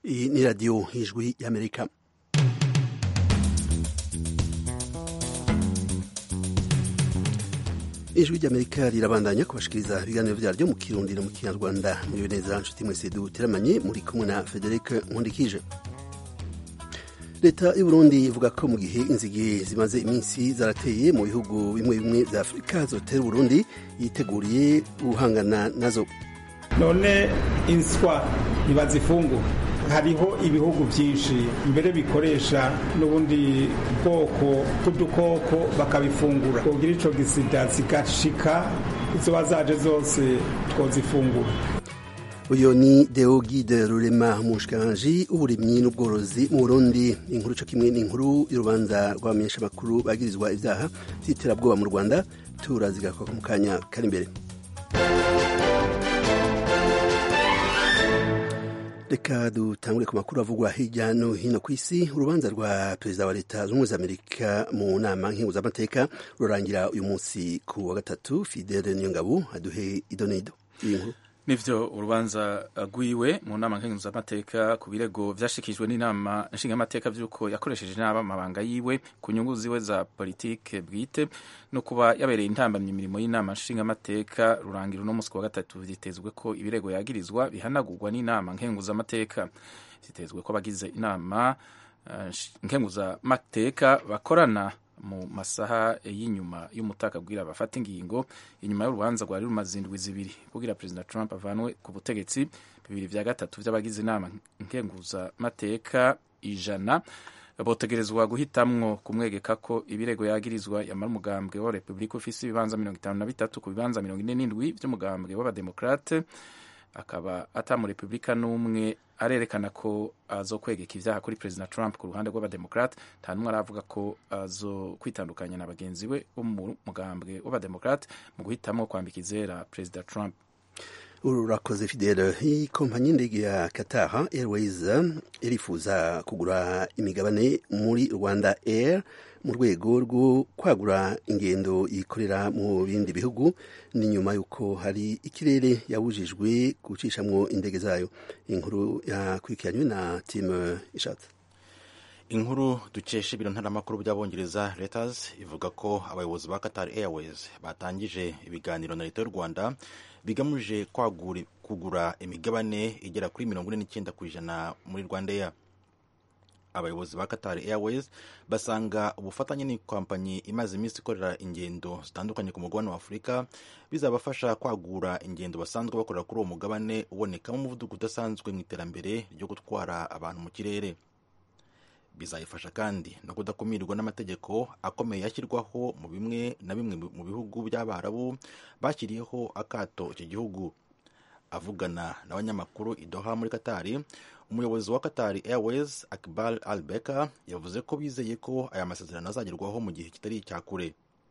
Iyi ni radiyo y'ijwi y'Amerika. Ijwi ry'Amerika rirabandanya kubashikiriza ibiganiro vyaryo mu Kirundi no mu Kinyarwanda. Muriwe neza nshuti mwese duteramanye, muri kumwe na Frederic Nkundikije. Leta y'u Burundi ivuga ko mu gihe inzige zimaze iminsi zarateye mu bihugu bimwe bimwe vya Afurika zotera Burundi, yiteguriye guhangana nazo. None inswa ntibazifungura. Hariho ibihugu byinshi mbere bikoresha n'ubundi bwoko bw'udukoko bakabifungura. Kugira ico gisida zigashika izo bazaje zose twozifungura. Uyo ni Deogide Rurema, umushikiranganji w'uburimyi n'ubworozi mu Burundi. Inkuru co kimwe n'inkuru y'urubanza rw'abamenyeshamakuru bagirizwa ivyaha vy'iterabwoba mu Rwanda turazigakwa mu kanya kari imbere. Reka dutangure ku makuru avugwa hirya no hino ku isi. Urubanza rwa perezida wa leta z'ubumwe za Amerika mu nama nkenguzamateka rurangira uyu munsi ku wa gatatu. Fidele Niyongabo aduhe idonedo y'inkuru. Nivyo urubanza rwiwe mu nama nkenguzamateka ku birego vyashikijwe n'inama nshingamateka vy'uko yakoresheje inama amabanga yiwe ku nyungu ziwe za politike bwite no kuba yabereye intambamye imirimo y'inama nshingamateka rurangira uno munsi ku wa gatatu. Vyitezwe ko ibirego yagirizwa bihanagurwa n'inama nkenguzamateka. Vyitezwe ko abagize inama nkenguzamateka bakorana mu masaha y'inyuma y'umutaka bwira bafata ingingo inyuma y'urubanza rwari rumaze indwi zibiri kugira President Trump avanwe ku butegetsi. 2/3 vy'abagize inama nkenguzamateka 100 botegerezwa guhitamwo kumwegeka ko ibirego yagirizwa yamara umugambwe wa Republika ufise ibibanza 53 ku bibanza 47 vy'umugambwe w'abademokrate, akaba ata mu Republika n'umwe arerekana ko azokwegeka ivyaha kuri President Trump ku ruhande rw'abademokrate. Nta numwe aravuga ko azokwitandukanya na bagenzi we bo mu mugambwe w'abademokrate mu guhitamwo kwambika izera President Trump. Urakoze Fidele. Ikompanyi y'indege ya Qatar Airways irifuza kugura imigabane muri Rwanda Air mu rwego rwo kwagura ingendo yikorera mu bindi bihugu. Ni nyuma yuko hari ikirere yabujijwe gucishamwo indege zayo. Inkuru yakurikiranywe na Tim Ishatse. Inkuru dukesha ibiro ntaramakuru by'Abongereza Reuters ivuga ko abayobozi ba Qatar Airways batangije ibiganiro na leta y'u Rwanda bigamuje kugura imigabane igera kuri 49% muri Rwanda Air. Abayobozi ba Qatar Airways basanga ubufatanye n'ikompanyi imaze iminsi ikorera ingendo zitandukanye ku mugabane wa Afurika bizabafasha kwagura ingendo basanzwe bakorera kuri uwo mugabane ubonekamo umuvuduko udasanzwe mu iterambere ryo gutwara abantu mu kirere. Bizayifasha kandi no kudakumirwa n'amategeko akomeye yashyirwaho mu bimwe mu bihugu by'Abarabu bashyiriyeho akato iki gihugu. Avugana n'abanyamakuru i Doha muri Qatar, umuyobozi wa Qatar Airways Akbar Al-Beka yavuze ko bizeye ko aya masezerano azagerwaho mu gihe kitari icyakure.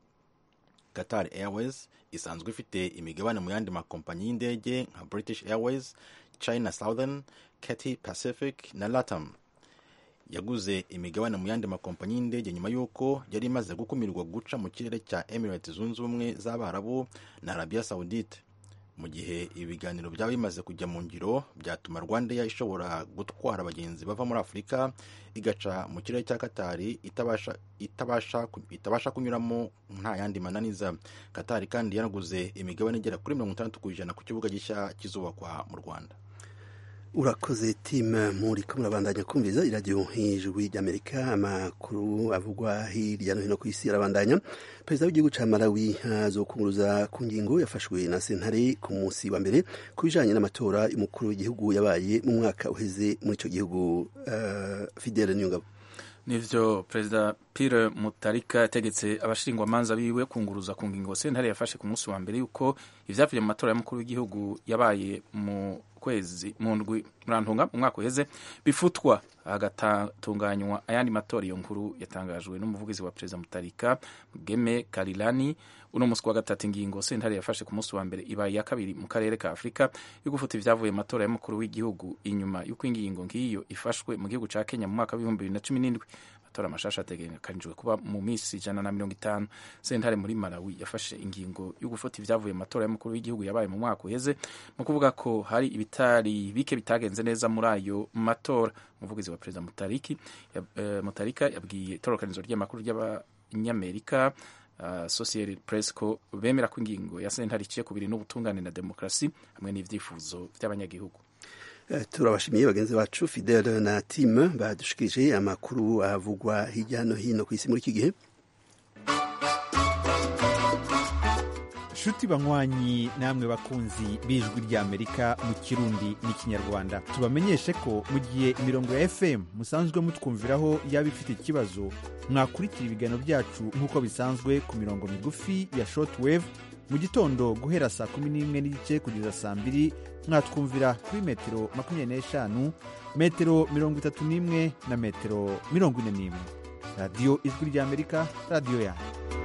Qatar Airways isanzwe ifite imigabane mu yandi makompanyi y'indege nka British Airways, China Southern, Cathay Pacific na LATAM. Yaguze imigabane mu yandi makompanyi y'indege nyuma y'uko yari imaze gukumirwa guca mu kirere cya Emirates Zunze Ubumwe z'Abarabu na Arabia Saudite. Mu gihe ibiganiro byaba bimaze kujya mu ngiro, byatuma Rwandair ishobora gutwara abagenzi bava muri Afurika igaca mu kirere cya Qatar itabasha kunyuramo nta yandi mananiza. Qatar kandi yanaguze imigabane igera kuri 60% ku kibuga gishya kizubakwa mu Rwanda. Urakoze Tim. Muri ko murabandanya kumviriza iradiyo y'ijwi ry'Amerika. Amakuru avugwa hirya no hino ku isi arabandanya. Perezida w'igihugu ca Malawi azokunguruza ku ngingo yafashwe na sentare ku munsi wa mbere ku bijanye n'amatora y'umukuru w'igihugu yabaye mu mwaka uheze muri ico gihugu. Fidele Niyongabo. Nivyo Perezida Pierre Mutharika yategetse abashingwamanza biwe kunguruza ku ngingo sentare yafashe ku munsi wa mbere yuko ivyavuye mu matora y'umukuru w'igihugu yabaye mu kwezi mu ndwi murantunga mu mwaka uheze bifutwa hagatunganywa ayandi matora. Iyo nkuru yatangajwe n'umuvugizi wa Perezida Mutharika Geme Karilani uno munsi wa gatatu. Ingingo sentare yafashe ku munsi wa mbere ibaye ya kabiri mu karere ka Afurika yo gufuta ivyavuye mu matora y'umukuru w'igihugu inyuma y'uko ingingo ngiyo ifashwe mu gihugu ca Kenya mu mwaka wa 2017. amatora mashasha ategekanijwe kuba mu minsi 150. Sentare muri Malawi yafashe ingingo yo gufata ivyavuye mu matora y'umukuru w'igihugu yabaye mu mwaka uheze mu kuvuga ko hari ibitari bike bitagenze neza muri ayo matora. Umuvugizi wa Perezida Mutarika yabwiye itororokanizo ry'amakuru ry'Abanyamerika Associated Press ko bemera ko ingingo ya sentare iciye kubiri n'ubutungane na demokrasi hamwe n'ivyifuzo vy'abanyagihugu. Turabashimiye bagenzi bacu Fidel na Tim badushikije amakuru avugwa hirya no hino ku isi muri iki gihe. Shuti banywanyi namwe bakunzi b'ijwi ry'Amerika mu Kirundi n'ikinyarwanda, tubamenyeshe ko mu gihe imirongo ya FM musanzwe mutwumviraho yaba ifite ikibazo, mwakurikira ibiganiro byacu nk'uko bisanzwe ku mirongo migufi ya shortwave mu gitondo guhera saa 11:30 kugeza saa 2, mwatwumvira kuri metero 25, metero 31 na metero 41. Radio Ijwi ry'Amerika, radio yanyu.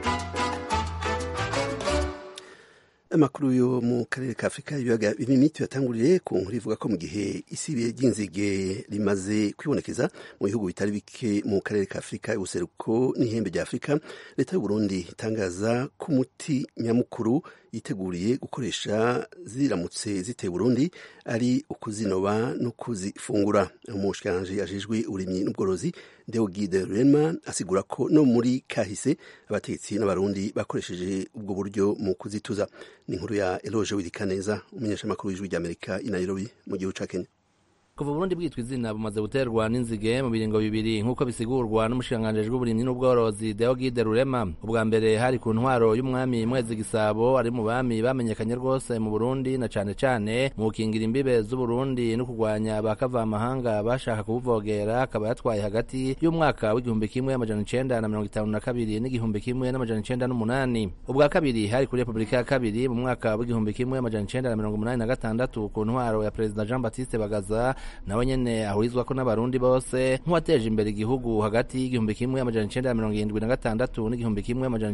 Amakuru yo mu karere ka Afrika ibiyaga binini tuyatanguriye ku nkuru ivuga ko mu gihe isibe ry'inzige rimaze kwibonekeza mu bihugu bitari bike mu karere ka Afrika y'ubuseruko n'ihembe rya Afrika, leta y'u Burundi itangaza ko umuti nyamukuru yiteguriye gukoresha ziramutse ziteye Burundi ari ukuzinoba no kuzifungura. Umushikiranganji ajejwe uburimyi n'ubworozi Deogide Rurema asigura ko no muri kahise abategetsi n'abarundi bakoresheje ubwo buryo mu kuzituza. Ni inkuru ya Eloge Wirikaneza, umumenyeshamakuru w'Ijwi ry'Amerika i Nairobi mu gihugu ca Kenya. Kuva Burundi bwitwa izina bumaze guterwa n'inzige mu biringo bibiri nk'uko bisigurwa n'umushikiranganji w'uburimyi n'ubworozi Deogide Rurema. Ubwa mbere hari ku ntwaro y'umwami Mwezi Gisabo, ari mu bami bamenyekanye rwose mu Burundi na cane cane mu gukingira imbibe z'Uburundi no kugwanya bakavamahanga bashaka kubuvogera. Akaba yatwaye hagati y'umwaka w'igihumbi kimwe amajana 952 n'igihumbi kimwe n'amajana 908. Ubwa kabiri hari kuri Republika ya kabiri mu mwaka w'igihumbi kimwe amajana 986 ku ntwaro ya President Jean Baptiste Bagaza, nawe nyene ahurizwa ko n'abarundi bose nk'uwateje imbere igihugu hagati y'igihumbi kimwe amajana 976 n'igihumbi kimwe amajana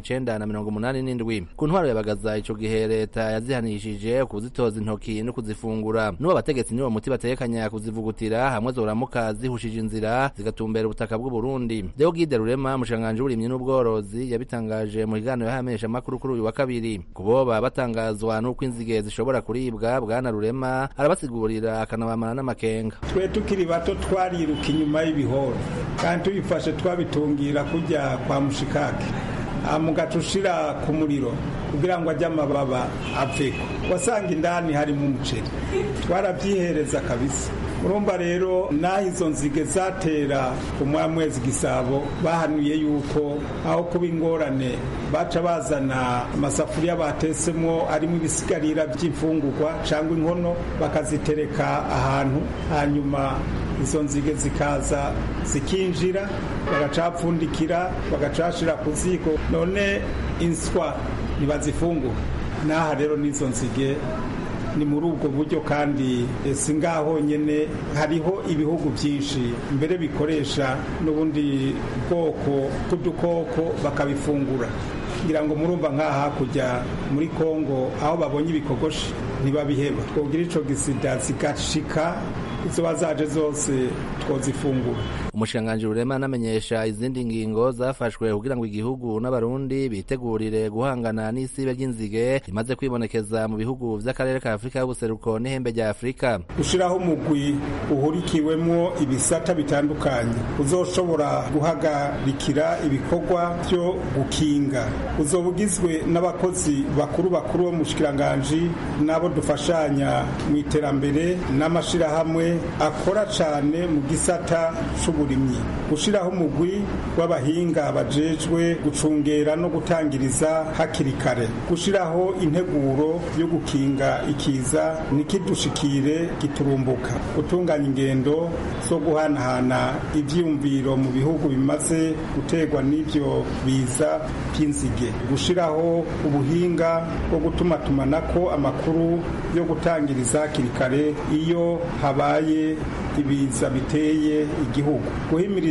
987. Ku ntwaro yabagaza ico gihe leta yazihanishije kuzitoza intoki no kuzifungura. N'uwo abategetsi niwo muti batekanya kuzivugutira hamwe zoramuka zihushije inzira zigatumbera ubutaka bw'u Burundi. Deogide Rurema, umushikiranganji w'uburimyi n'ubworozi, yabitangaje mu kiganiro y'ahamenyesha makuru kuri uyu wa kabiri. Kuboba batangazwa n'uko inzige zishobora kuribwa, Bwana Rurema arabasigurira akanabamana n'amakenga. Twe tukiri bato twariruka inyuma y'ibihoro kandi tubifashe twabitungira kujya kwa mushikake mugatushira ku muriro kugira ngo ajye amababa apfeko, wasanga indani harimo umuceri, twarabyihereza kabisa. Urumva rero naho izo nzige zatera ku Mwezi Gisabo bahanuye yuko aho kuba ingorane baca bazana amasafuriya batesemo arimo ibisigarira by'imfungurwa cyangwa inkono bakazitereka ahantu, hanyuma izo nzige zikaza zikinjira bagacapfundikira bagacashira ku ziko, none inswa ntibazifungura. Naha rero n'izo nzige ni muri ubwo buryo, kandi si ngaho nyene, hariho ibihugu byinshi mbere bikoresha n'ubundi bwoko bw'udukoko bakabifungura. Ngira ngo murumva nk'aha hakurya muri Kongo aho babonye ibikogoshi ntibabiheba, twogira ico gisida zigashika izo bazaje zose twozifungura. Umushikiranganji Rurema anamenyesha izindi ngingo zafashwe kugira ngo igihugu n'abarundi bitegurire guhangana n'isibe ry'inzige rimaze kwibonekeza mu bihugu vy'akarere ka Afrika y'ubuseruko n'ihembe rya Afrika. Gushiraho umugwi uhurikiwemwo ibisata bitandukanye uzoshobora guhagarikira ibikorwa byo gukinga, uzobugizwe n'abakozi bakuru bo mushikiranganji nabo dufashanya mu iterambere n'amashirahamwe akora cane mu gisata c'uburimyi. Gushiraho umugwi w'abahinga bajejwe gucungera no gutangiriza hakiri kare. Gushiraho integuro yo gukinga ikiza nikidushikire giturumbuka. Gutunganya ingendo zo guhanahana ivyumviro mu bihugu bimaze gutegwa n'ivyo biza by'inzige. Gushiraho ubuhinga bwo gutumatumanako amakuru yo gutangiriza hakiri kare iyo habaye ibiza biteye igihugu. Guhimiriza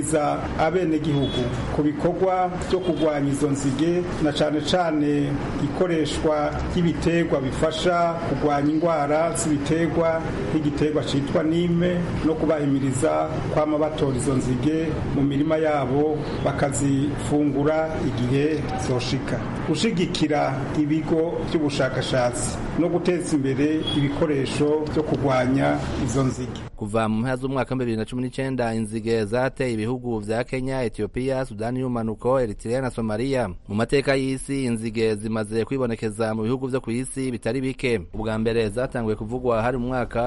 guhimiriza abenegihugu ku bikorwa byo kurwanya izo nzige na cane cane ikoreshwa ry'ibiterwa bifasha kurwanya indwara z'ibiterwa nk'igiterwa citwa nime no kubahimiriza kwama batora izo nzige mu mirima yabo bakazifungura igihe zoshika, gushigikira ibigo by'ubushakashatsi no guteza imbere ibikoresho byo kurwanya izo nzige. Kuva mu mpera z'umwaka 2019 inzige zateye ibihugu vya Kenya, Ethiopia, Sudani y'umanuko, Eritrea na Somalia. Mu mateka y'isi inzige zimaze kwibonekeza mu bihugu vyo kw'isi bitari bike. Ubwa mbere zatanguye kuvugwa hari mu mwaka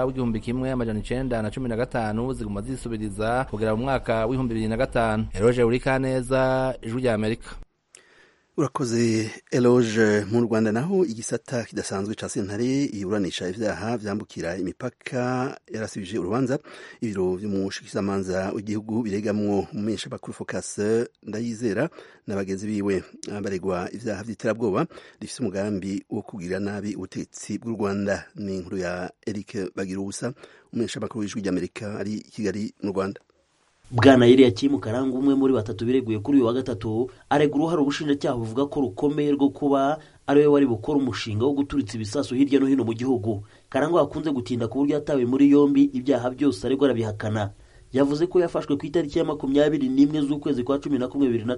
w'1915 ziguma zisubiriza kugera mu mwaka w'2005. Eloge Urikaneza, Ijwi rya Amerika. Urakoze Eloge. Mu Rwanda naho igisata kidasanzwe ca sentare iburanisha ivyaha vyambukira imipaka yarasibije urubanza ibiro vy'umushikizamanza w'igihugu biregamwo umumenyesha bakuru Focus Ndayizera n'abagenzi biwe baregwa ivyaha vy'iterabwoba rifise umugambi wo kugira nabi ubutegetsi bw'u Rwanda. Ni inkuru ya Eric Bagirubusa, umumenyesha bakuru w'Ijwi ry'Amerika ari Kigali mu Rwanda. Bwana Eliakim Karangwa, umwe muri batatu bireguye kuri uyu wa gatatu, aregura uruhare ubushinjacyaha buvuga ko rukomeye rwo kuba ari we wari bukora umushinga wo guturitsa ibisasu hirya no hino mu gihugu. Karangwa akunze gutinda ku buryo yatawe muri yombi, ibyaha byose aregwa arabihakana. Yavuze ko yafashwe ku itariki ya 21 z'ukwezi kwa 11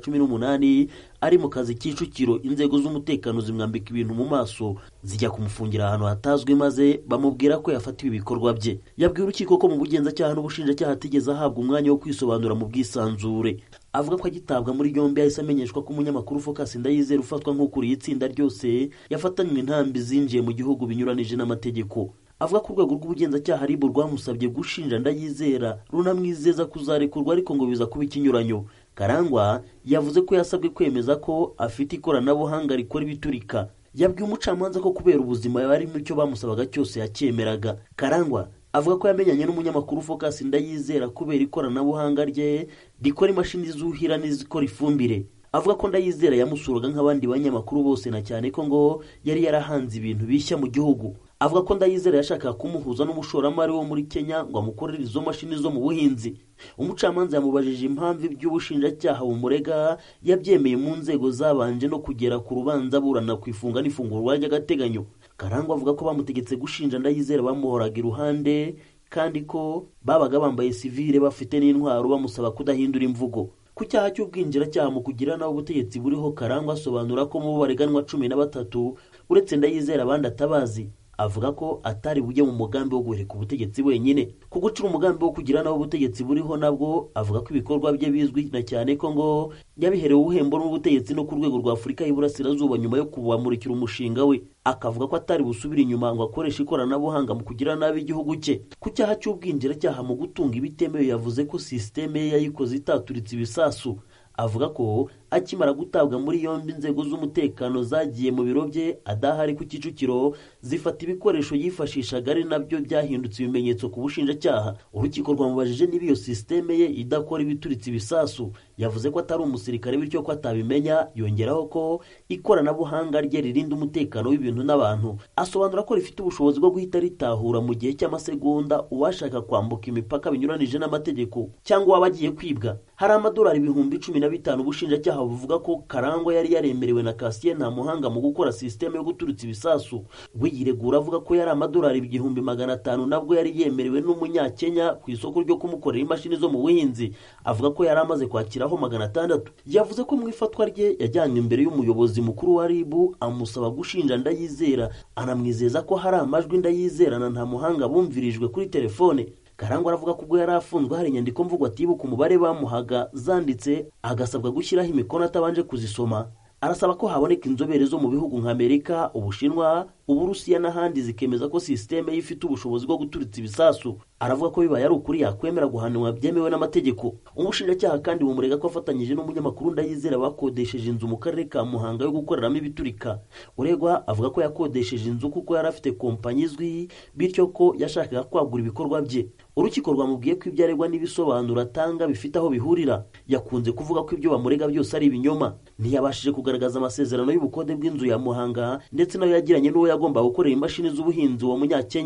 2018 ari mu kazi Kicukiro. Inzego z'umutekano zimwambika ibintu mu maso zijya kumufungira ahantu hatazwi, maze bamubwira ko yafatiwe ibikorwa bye. Yabwiye urukiko ko mu bugenzacyaha n'ubushinjacyaha atigeze ahabwa umwanya wo kwisobanura mu bwisanzure. Avuga ko agitabwa muri yombi yahise amenyeshwa ko umunyamakuru Focus Ndayizera ufatwa nk'ukuriye itsinda ryose yafatanywe intambi zinjiye mu gihugu binyuranije n'amategeko. Avuga ko urwego rw'ubugenzacyaha RIB rwamusabye gushinja Ndayizera runamwizeza kuzarekurwa, ariko ngo biza kuba ikinyuranyo. Karangwa yavuze ko yasabwe kwemeza ko afite ikoranabuhanga rikora ibiturika. Yabwiye umucamanza ko kubera ubuzima bari mu cyo bamusabaga cyose yacyemeraga. Karangwa avuga ko yamenyanye n'umunyamakuru Focus Ndayizera kubera ikoranabuhanga rye rikora imashini zuhira n'izikora ifumbire. Avuga ko Ndayizera yamusuraga nk'abandi banyamakuru bose, na cyane ko ngo yari yarahanze ibintu bishya mu gihugu. Avuga ko Ndayizera yashakaga kumuhuza n'umushoramari wo muri Kenya ngo amukorere izo mashini zo mu buhinzi. Umucamanza yamubajije impamvu iby'ubushinjacyaha bumurega yabyemeye mu nzego zabanje no kugera ku rubanza burana ku ifunga n'ifungurwa ry'agateganyo. Karangwa avuga ko bamutegetse gushinja Ndayizera bamuhoraga iruhande, kandi ko babaga bambaye civile bafite n'intwaro bamusaba kudahindura imvugo. Ku cyaha cy'ubwinjiracyaha mu kugira naho ubutegetsi buriho, Karangwa asobanura ko mu bareganwa 13 uretse Ndayizera abandi atabazi. Avuga ko atari bujye mu mugambi wo guhirika ubutegetsi wenyine. Ku gucira umugambi wo kugira naho ubutegetsi buriho nabwo avuga ko ibikorwa bye bizwi, na cyane ko ngo yabiherewe ubuhembo n'ubutegetsi no ku rwego rwa Afurika y'Iburasirazuba nyuma yo kubamurikira umushinga we. Akavuga ko atari busubira inyuma ngo akoreshe ikoranabuhanga mu kugira nabi igihugu cye. Ku cyaha cy'ubwinjiracyaha mu gutunga ibitemewe yavuze ko systeme ye yayikoze itaturitse ibisasu. Avuga ko akimara gutabwa muri yombi inzego z'umutekano zagiye mu biro bye adahari ku Kicukiro zifata ibikoresho yifashishaga, ari nabyo byahindutse ibimenyetso ku bushinjacyaha. Urukiko rwamubajije niba iyo systeme ye idakora ibituritse ibisasu. Yavuze ko atari umusirikare bityo ko atabimenya, yongeraho ko ikoranabuhanga rye ririnda umutekano w'ibintu n'abantu. Asobanura ko rifite ubushobozi bwo guhita ritahura mu gihe cy'amasegonda uwashaka kwambuka imipaka binyuranije n'amategeko cyangwa wabagiye kwibwa. Hari amadolari 15,000 ubushinjacyaha buvuga ko Karangwa yari yaremerewe na Cassien Ntamuhanga mu gukora systeme yo guturitsa ibisasu. Wiyiregura avuga ko yari amadolari 500 nabwo yari yemerewe n'umunyakenya ku isoko ryo kumukorera imashini zo mu buhinzi. Avuga ko yari amaze kwakiraho 600. Yavuze ko mu ifatwa rye yajyanywe imbere y'umuyobozi mukuru wa RIB amusaba gushinja Ndayizera, anamwizeza ko hari amajwi Ndayizera na Ntamuhanga bumvirijwe kuri telefone. Karangwa aravuga ko ubwo yari afunzwe hari inyandiko mvugo atibuka umubare bamuhaga zanditse, agasabwa gushyiraho imikono atabanje kuzisoma. Arasaba ko haboneka inzobere zo mu bihugu nka Amerika, Ubushinwa, Uburusiya n'ahandi zikemeza ko systeme ifite ubushobozi bwo guturitsa ibisasu. Aravuga ko bibaye ari ukuri yakwemera guhanwa byemewe n'amategeko. Umushinjacyaha kandi bumurega ko afatanyije n'umunyamakuru Ndayizera bakodesheje inzu mu karere ka Muhanga yo gukoreramo ibiturika. Uregwa avuga ko yakodesheje inzu kuko yari afite kompanyi izwi, bityo ko yashakaga kwagura ibikorwa bye. Urukiko rwamubwiye ko ibyo aregwa n'ibisobanuro atanga bifite aho bihurira. Yakunze kuvuga ko ibyo bamurega byose ari ibinyoma. Ntiyabashije kugaragaza amasezerano y'ubukode bw'inzu ya Muhanga ndetse nayo yagiranye n'uwo yagomba gukorera imashini z'ubuhinzi wa Munyakenya.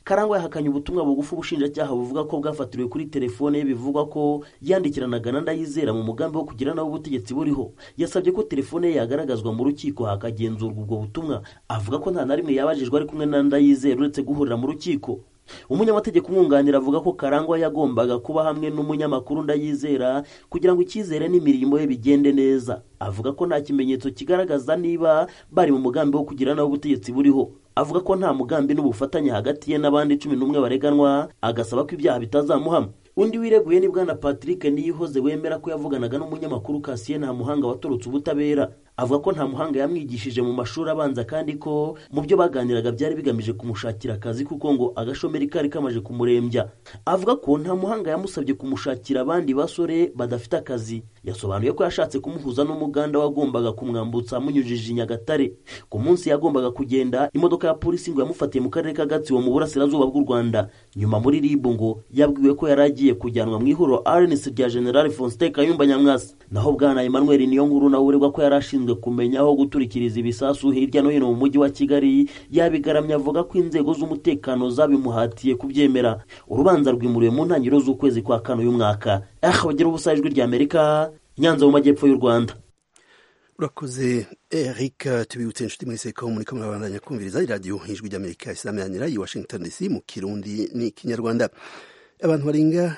Karangwa yahakanye ubutumwa bugufi ubushinjacyaha buvuga ko bwafatiriwe kuri telefone ye bivugwa ko yandikiranaga na Ndayizera mu mugambi wo kugira nawe ubutegetsi buriho. Yasabye ko telefone ye yagaragazwa mu rukiko hakagenzurwa ubwo butumwa. Avuga ko nta na rimwe yabajijwe ari kumwe na Ndayizera uretse guhurira mu rukiko. Umunyamategeko umwunganira avuga ko Karangwa yagombaga kuba hamwe n'umunyamakuru Ndayizera kugira ngo icyizere n'imirimo ye bigende neza. Avuga ko nta kimenyetso kigaragaza niba bari mu mugambi wo kugira nawe ubutegetsi buriho. Avuga ko nta mugambi n'ubufatanye hagati ye n'abandi 11 bareganwa, agasaba ko ibyaha bitazamuhama. Undi wireguye ni bwana Patrick Niyihoze wemera ko yavuganaga n'umunyamakuru Cassien Ntamuhanga watorotse ubutabera. Avuga ko Ntamuhanga yamwigishije mu mashuri abanza kandi ko mu byo baganiraga byari bigamije kumushakira akazi kuko ngo agashomeri kari kamaje kumurembya. Avuga ko Ntamuhanga yamusabye kumushakira abandi basore badafite akazi. Yasobanuye ko yashatse kumuhuza n'umuganda wagombaga kumwambutsa amunyujije i Nyagatare. Ku munsi yagombaga kugenda, imodoka ya polisi ngo yamufatiye mu karere ka Gatsibo mu burasirazuba bw'u Rwanda. Nyuma muri RIB ngo yabwiwe ko yaragiye kujyanwa mu ihuriro RNC rya General Faustin Kayumba Nyamwasa. Naho bwana Emmanuel Niyonkuru nawe uregwa ko yarashinzwe kumenya aho guturikiriza ibisasu hirya no hino mu mujyi wa Kigali, yabigaramye avuga ko inzego z'umutekano zabimuhatiye kubyemera. Urubanza rwimuriwe mu ntangiriro z'ukwezi kwa kane uyu mwaka. Bagira ubusa ijwi rya Amerika, Nyanza mu majyepfo y'u Rwanda. Urakoze Eric, tubibutse inshuti mwese ko muri kamwe babandanya kumviriza radio ijwi rya Amerika isameranira i Washington DC mu Kirundi ni Kinyarwanda. Abantu barenga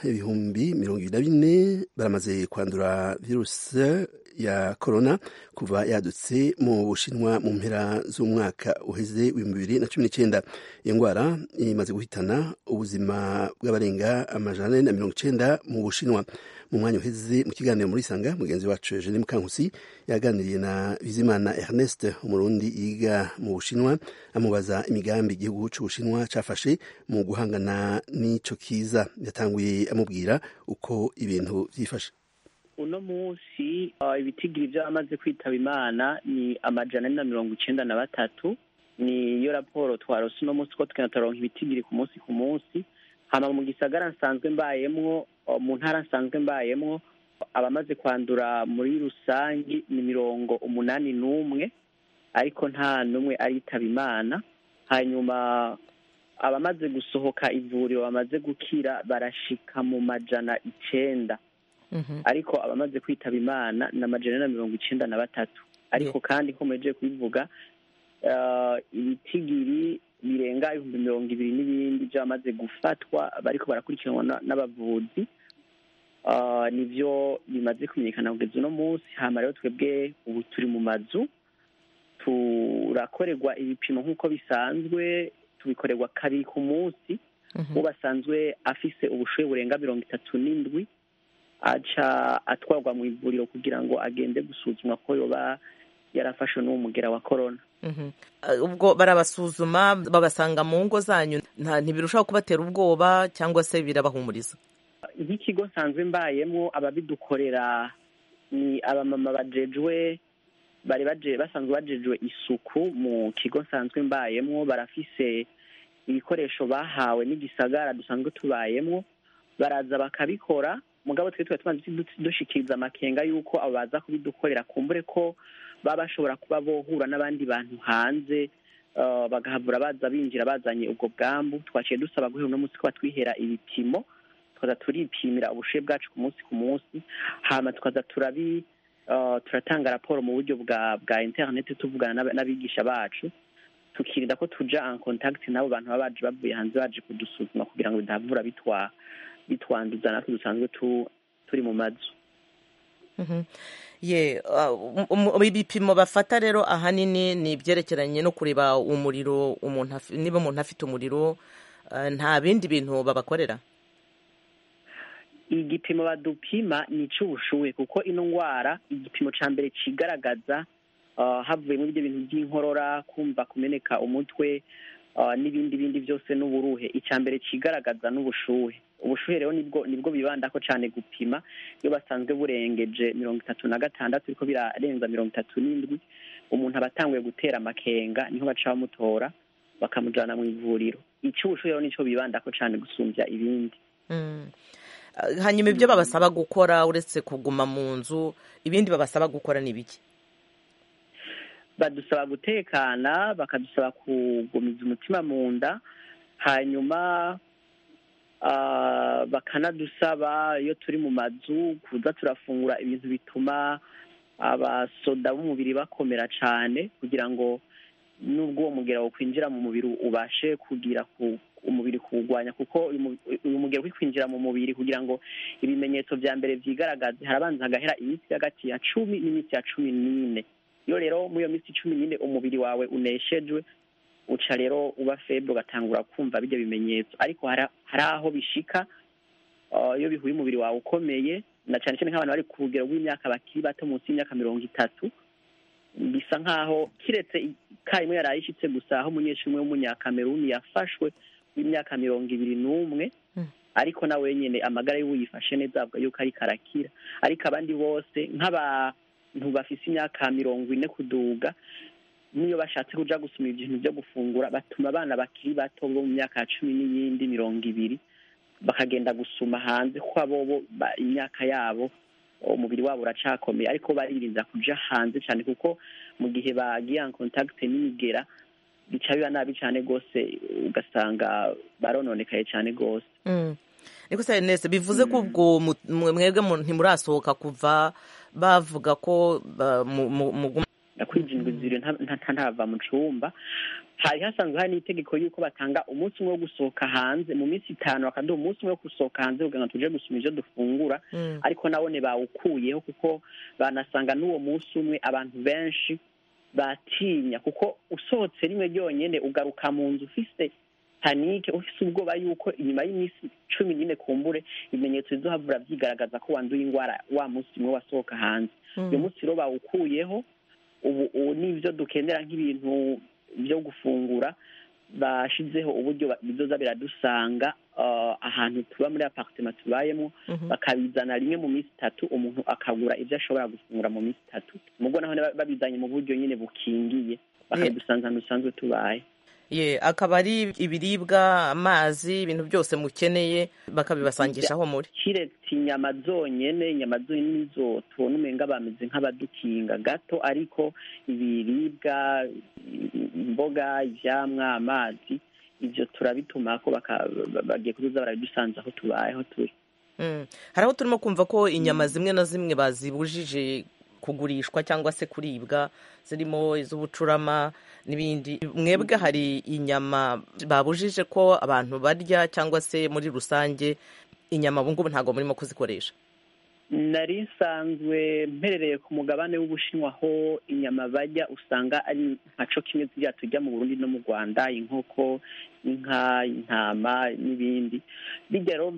24,000 baramaze kwandura virusi ya corona kuva yadutse mu Bushinwa mu mpera z'umwaka uheze 2019. Iyo ngwara imaze guhitana ubuzima bw'abarenga 190 mu Bushinwa. Mu mwanya uheze mu kiganiro muri Sanga, mugenzi wacu Eugene Mukankusi yaganiriye na Bizimana Ernest, umurundi yiga mu Bushinwa, amubaza imigambi igihugu c'Ubushinwa cafashe mu guhangana n'ico kiza. Yatanguye amubwira uko ibintu vyifashe. Uno munsi ibitigiri by'abamaze kwitaba Imana ni 193. Ni iyo raporo twarose uno munsi ko tukanaronka ibitigiri ku munsi. Hama mu gisagara nsanzwe mbayemwo, mu ntara nsanzwe mbayemwo, abamaze kwandura muri rusangi ni 81, ariko nta numwe aritaba Imana. Hanyuma abamaze gusohoka ivuriro bamaze gukira barashika mu 900. Ariko abamaze kwitaba Imana na 193. Ariko kandi ko meje kubivuga ibitigiri birenga 20,000 n'ibindi byamaze gufatwa bariko barakurikiranwa n'abavuzi. Nivyo bimaze kumenyekana kugeza uno munsi. Hama rero twebwe ubu turi mu mazu, turakorerwa ibipimo nk'uko bisanzwe, tubikorerwa kabiri ku munsi. Ubasanzwe afise ubushuhe burenga 37 aca atwarwa mu ivuriro kugira ngo agende gusuzumwa ko yoba yarafashwe n'uwo mugera wa corona. Ubwo barabasuzuma babasanga mu ngo zanyu, ntibirushaho kubatera ubwoba cyangwa se birabahumuriza? Nk'ikigo nsanzwe mbayemwo, ababidukorera ni abamama bajejwe, basanzwe bajejwe isuku mu kigo nsanzwe mbayemwo. Barafise ibikoresho bahawe n'igisagara dusanzwe tubayemwo, baraza bakabikora. Mugabo twe tubanze dushikiriza amakenga yuko abo baza kubidukorera kumbure ko baba bashobora kuba bohura n'abandi bantu hanze, bagahabura baza binjira bazanye ubwo bwambu. Twaciye dusaba guhera uno munsi ko batwihera ibipimo, tukaza turipimira ubushuhe bwacu ku munsi. Hama tukaza turatanga raporo mu buryo bwa internet, tuvugana n'abigisha bacu, tukirinda ko tuja en contact n'abo bantu baba baje bavuye hanze baje kudusuzuma kugira ngo bidavura bitwanduza natwe dusanzwe turi mu mazu. Ibipimo bafata rero ahanini ni ibyerekeranye no kureba umuriro niba umuntu afite umuriro, nta bindi bintu babakorera? Igipimo badupima ni cy'ubushuhe, kuko ino ngwara igipimo ca mbere cigaragaza havuyemo ibyo bintu by'inkorora, kumva kumeneka umutwe, n'ibindi byose n'uburuhe. Icya mbere cigaragaza n'ubushuhe. Ubushuhe rero nibwo bibandako cyane gupima. Iyo basanzwe burengeje 36 ariko birarenza 37, umuntu abatanguye gutera amakenga, niho baca bamutora bakamujana mu ivuriro. Icy'ubushuhe rero nico bibandako cyane gusumbya ibindi. Hanyuma ibyo babasaba gukora uretse kuguma mu nzu, ibindi babasaba gukora ni biki? Badusaba gutekana, bakadusaba kugumiza umutima mu nda, hanyuma bakanadusaba iyo turi mu mazu kuza turafungura ibintu bituma abasoda b'umubiri bakomera cyane kugira ngo nubwo uwo mugera wo kwinjira mu mubiri ubashe kugira umubiri kuwurwanya, kuko uyu mugera uri kwinjira mu mubiri kugira ngo ibimenyetso vya mbere vyigaragaze harabanza hagahera iminsi hagati ya 10 n'iminsi ya 14. iyo rero muri iyo minsi 14 umubiri wawe uneshejwe uca rero uba feble ugatangura kumva bijya bimenyetso, ariko hari aho bishika iyo bihuye umubiri wawe ukomeye, na cyane cyane nk'abantu bari ku rugero rw'imyaka bakiri bato munsi y'imyaka 30, bisa nk'aho kiretse karimwe yari ayishitse gusa aho umunyeshuri umwe w'umunyakameruni yafashwe w'imyaka 21, ariko nawe nyene amagara y'ubu yifashe neza avuga yuko ari karakira, ariko abandi bose nk'abantu bafise imyaka 40 kuduga niyo bashatse kuja gusoma ibintu byo gufungura batuma abana bakiri bato bo mu myaka 10 n'iyindi 20 bakagenda gusuma hanze ko abo imyaka yabo umubiri wabo uracakomeye, ariko baririnda kuja hanze cyane kuko mu gihe bagiye en contact n'imigera bica biba nabi cyane gose ugasanga barononekaye cyane gose. Niko se nese bivuze ko ubwo mwebwe ntimurasohoka kuva bavuga ko kwinjindwa ziri ntava mu cumba. Hari hasanzwe hari n'itegeko yuko batanga umunsi umwe wo gusohoka hanze mu minsi 5, bakaduha umunsi umwe wo gusohoka hanze kugira ngo tuje gusuma ivyo dufungura, ariko nabone bawukuyeho kuko banasanga n'uwo munsi umwe abantu benshi batinya, kuko usohotse rimwe ryonyene ugaruka mu nzu ufise panike, ufise ubwoba yuko inyuma y'iminsi 14 kumbure ibimenyetso bizohavura vyigaragaza ko wanduye ingwara wa munsi umwe wasohoka hanze. Uyo munsi rero bawukuyeho, ubu n'ivyo dukenera nk'ibintu byo gufungura bashizeho uburyo bizoza biradusanga ahantu tuba muri apartment tubayemo, bakabizana rimwe mu minsi 3, umuntu akagura ivyo ashobora gufungura mu minsi 3, mubwo naho babizanye mu buryo nyine bukingiye bakadusanza nusanzwe tubaye. Akaba ari ibiribwa, amazi, ibintu byose mukeneye bakabibasangisha aho muri. Kiretse inyama zonyene nizo tubona umenga bameze nk'abadukinga gato, ariko ibiribwa, imboga, ivyamwa, amazi, ivyo turabituma ko bagiye kuza barabidusanza aho tubaye aho turi. Hari aho turimo kumva ko inyama zimwe na zimwe bazibujije kugurishwa cyangwa se kuribwa, zirimo iz'ubucurama n'ibindi. Mwebwe hari inyama babujije ko abantu barya, cyangwa se muri rusange inyama ubu ngubu ntabwo murimo kuzikoresha? Nari nsanzwe mperereye ku mugabane w'Ubushinwa, aho inyama barya usanga ari nkaco kimwe zirya turya mu Burundi no mu Rwanda, inkoko, inka, intama n'ibindi. Bijya rero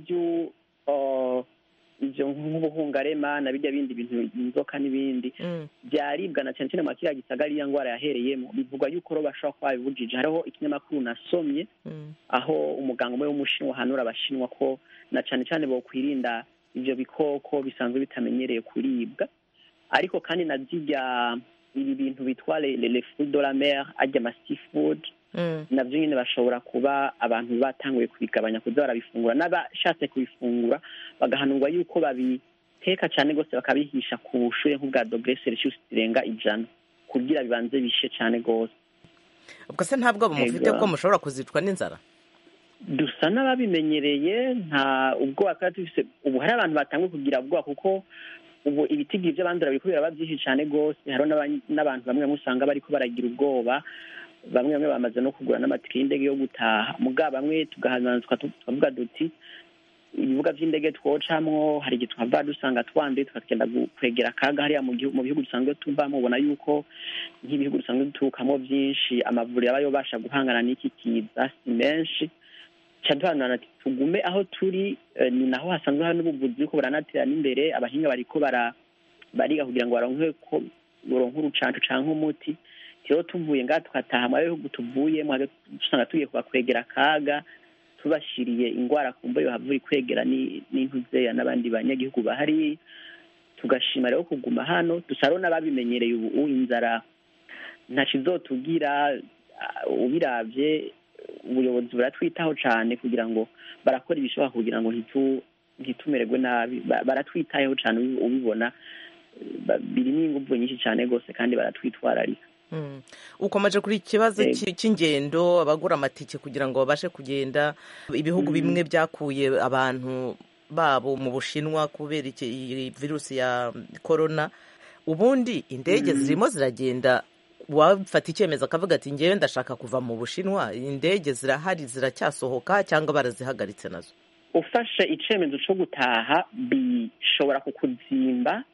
ivyo nk'ubuhungarema na bijya bindi bintu, inzoka n'ibindi byaribwa na cyane cyane mu kiriya gisagara iya ngwara yahereyemo. Bivugwa yuko ro bashobora kuba babibujije. Hariho ikinyamakuru nasomye aho umuganga umwe w'Umushinwa hanura abashinwa ko na cyane cyane bo kwirinda ivyo bikoko bisanzwe bitamenyereye kuribwa, ariko kandi na zirya ibi bintu bitwa les fruits de la mer, ajya ama seafood, navyo nyine bashobora kuba abantu batanguye kubigabanya kuza barabifungura, n'abashatse kubifungura bagahanurwa yuko babiteka cyane gose bakabihisha ku bushuye nk'ubwa dogere Celsius zirenga 100 kugira bibanze bishe cyane gose. Ubwo se ntabwo bamufite ko mushobora kuzicwa n'inzara? Dusa n'ababimenyereye, nta ubwoba kandi tufise. Ubu hari abantu batanguye kugira ubwoba kuko ubu ibitigiri by'abandura bikubira babyihi cyane gose. Haro n'abantu bamwe musanga bariko baragira ubwoba, bamwe bamaze no kugura n'amatike y'indege yo gutaha. Mugabo bamwe tugahananzwa tukavuga duti ibibuga by'indege twocamwo hari igihe twava dusanga twande tukagenda kwegera akaga hariya mu bihugu dusanzwe tuvamo. Ubona yuko nk'ibihugu dusanzwe duturukamo byinshi amavuriro aba yobasha guhangana n'iki kiza si menshi. Cyane tugume aho turi, ni naho hasanzwe hari n'ubuvuzi ko baranatera n'imbere. Abahinga bariko bariga kugira ngo baronke urucanco canke umuti. Rero tuvuye ngaha tukataha mu bihugu tuvuyemo, dusanga tugiye kubakwegera akaga, tubashiriye ingwara kumva yo havura kwegera n'intuzeya n'abandi banyagihugu bahari. Tugashima rero kuguma hano, dusaro n'ababimenyereye ubu inzara ntakizotugira. Ubiravye ubuyobozi buratwitaho cyane kugira ngo barakora ibishoboka kugira ngo ntitumererwe nabi. Baratwitayeho cyane, ubibona birimo ingufu nyinshi cyane gose kandi baratwitwararika. ukomeje kuri ikibazo cy'ingendo abagura amatike kugira ngo babashe kugenda ibihugu bimwe byakuye abantu babo mu Bushinwa kubera iyi virusi ya korona ubundi indege zirimo ziragenda wafata icyemezo akavuga ati ngewe ndashaka kuva mu Bushinwa indege zirahari ziracyasohoka cyangwa barazihagaritse nazo ufashe icyemezo cyo gutaha bishobora kukuzimba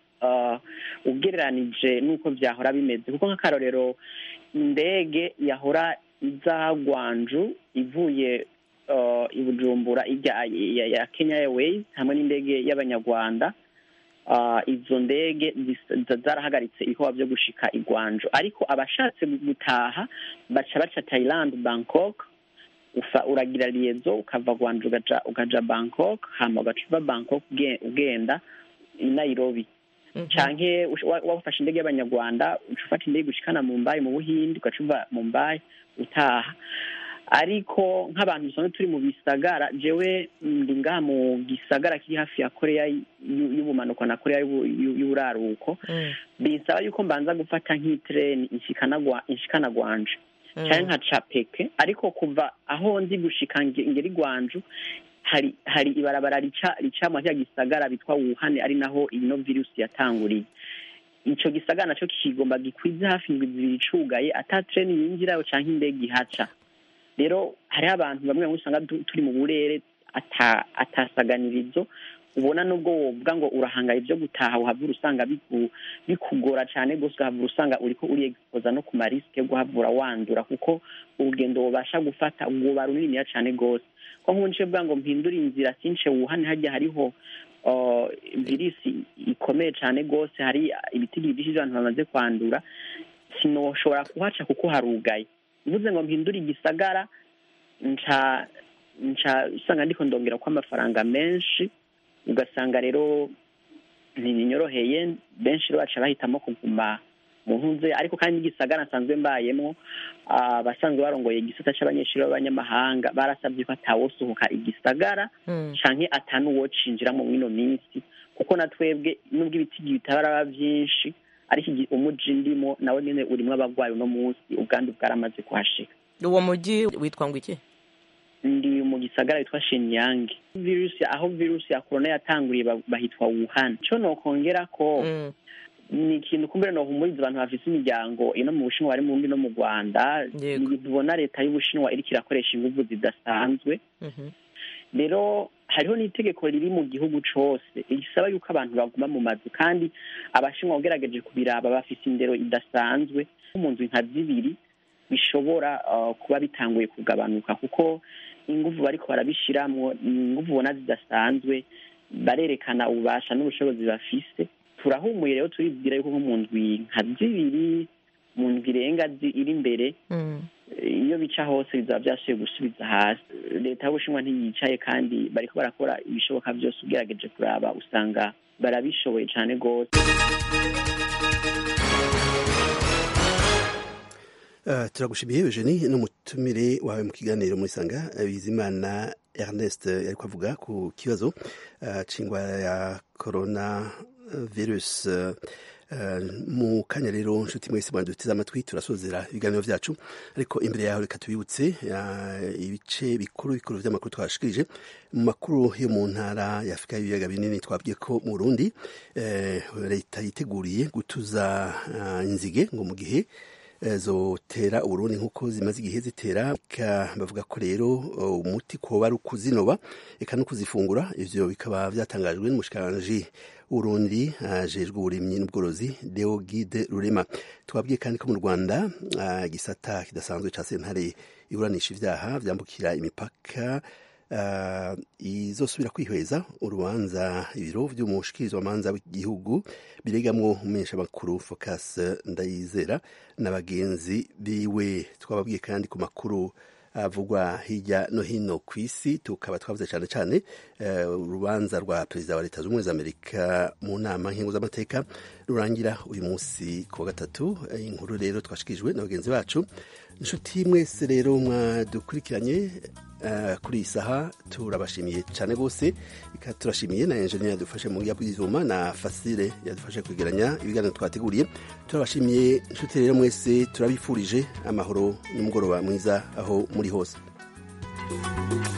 ugereranije n'uko byahora bimeze kuko nk'akarorero indege yahora iza Gwanju ivuye i Bujumbura ya Kenya Airways hamwe n'indege y'abanyarwanda izo ndege zarahagaritse ibikorwa byo gushika i Gwanju ariko abashatse gutaha baca Thailand Bangkok uragira liaison ukava Gwanju ukaja Bangkok hama ugacuva Bangkok ugenda i Nairobi canke wafashe indege y'abanyarwanda ufata indege ushikana Mumbai mu Buhindi ugacuva Mumbai utaha ariko nk'abantu dusanzwe turi mu bisagara jewe ndi ngaha mu gisagara kiri hafi ya Korea y'ubumanuko na Korea y'uburaruko bisaba yuko mbanza gufata nk'itreni inshikana Gwanju cyane nka Chapeke ariko kuva aho ndi gushika ngeri Gwanju hari ibarabara rica mu gisagara bitwa Wuhan ari naho ino virus yatanguriye ico gisagara naco kigomba gikwize hafi indwi zibiri cugaye ata treni yinjirayo canke indege ihaca rero hari abantu bamwe usanga turi mu burere atasaganirizo ubona nubwo wovuga ngo urahangaye ibyo gutaha uhavura usanga bikugora cyane gose uhavura usanga uriko uri exposa no ku mariske yo guhavura wandura kuko urugendo wabasha gufata ubwo barunini cyane gose ko nkunce bwa ngo mpindura inzira since Wuhan hajya hariho virisi ikomeye cyane gose hari ibitigi byinshi abantu bamaze kwandura sinoshobora kuhaca kuko harugaye bivuze ngo mpindura igisagara nca usanga ndiko ndongera ko amafaranga menshi ugasanga rero ntibinyoroheye benshi baca bahitamo kuguma mu ntuze ariko kandi igisagara nsanzwe mbayemo abasanzwe barongoye igisata c'abanyeshuri b'abanyamahanga barasabye ko atawosohoka igisagara canke atanuwocinjira mu mwino minsi kuko natwebwe nubwo ibitigi bitabara byinshi ariko umuji ndimo nawe nyene urimo abagwayi no munsi ubwandu bwaramaze kuhashika uwo muji witwa ngo iki ndi mu gisagara yitwa Shenyang aho virusi ya corona yatanguriye bahitwa Wuhan cyo nokongera ko ni ikintu kumbere no humuriza abantu bafite imiryango ino mu Bushinwa bari mu no mu Rwanda tubona leta y'Ubushinwa iri kirakoresha ingufu zidasanzwe rero hariho n'itegeko riri mu gihugu cose isaba yuko abantu baguma mu mazu kandi abashinwa ugerageje kubiraba bafite indero idasanzwe mu nzu nka zibiri bishobora kuba bitanguye kugabanuka kuko ingufu bariko barabishiramwo ingufu ubona zidasanzwe barerekana ububasha n'ubushobozi bafise turahumuye rero turibwira yuko nko mu ndwi nka zibiri mu ndwi irenga iri imbere iyo bica hose bizaba byashoboye gusubiza hasi leta y'Ubushinwa ntiyicaye kandi bariko barakora ibishoboka byose ugerageje kuraba usanga barabishoboye cyane rwose turagushimiye Eugenie n'umutumire wawe mu kiganiro muri Sanga Bizimana Ernest yariko avuga ku kibazo c'ingwara ya corona virus mu kanya rero nshuti mwese mwandutiza amatwi turasozera ibiganiro vyacu ariko imbere yaho reka tubibutse ibice bikuru vy'amakuru twashikirije mu makuru yo mu ntara ya Afrika y'ibiyaga binini twabwiye ko mu Burundi leta yiteguriye gutuza inzige ngo mu gihe zotera Uburundi nk'uko zimaze igihe zitera bavuga ko rero umuti koba ari ukuzinoba eka no kuzifungura ivyo bikaba vyatangajwe n'umushikiranganji Urundi ajejwe uburimyi n'ubworozi Deogide Rurema twabwiye kandi ko mu Rwanda gisata kidasanzwe ca sentare iburanisha ivyaha vyambukira imipaka izosubira kwihweza urubanza ibiro vy'umushikirizwamanza w'igihugu biregamwo umumenyeshamakuru Focus Ndayizera n'abagenzi biwe twababwiye kandi ku makuru avugwa hirya no hino ku isi tukaba twavuze cyane cyane urubanza rwa perezida wa leta z'ubumwe za Amerika mu nama nkenguzamateka rurangira uyu munsi ku wa gatatu inkuru rero twashikijwe na bagenzi bacu inshuti mwese rero mwadukurikiranye kuri iyi saha turabashimiye cyane rwose, turashimiye na enjeniyeri yadufashe mu bw'ibyuma na Fasile yadufashe kwegeranya ibiganiro twateguriye. Turabashimiye inshuti rero mwese, turabifurije amahoro n'umugoroba mwiza aho muri hose.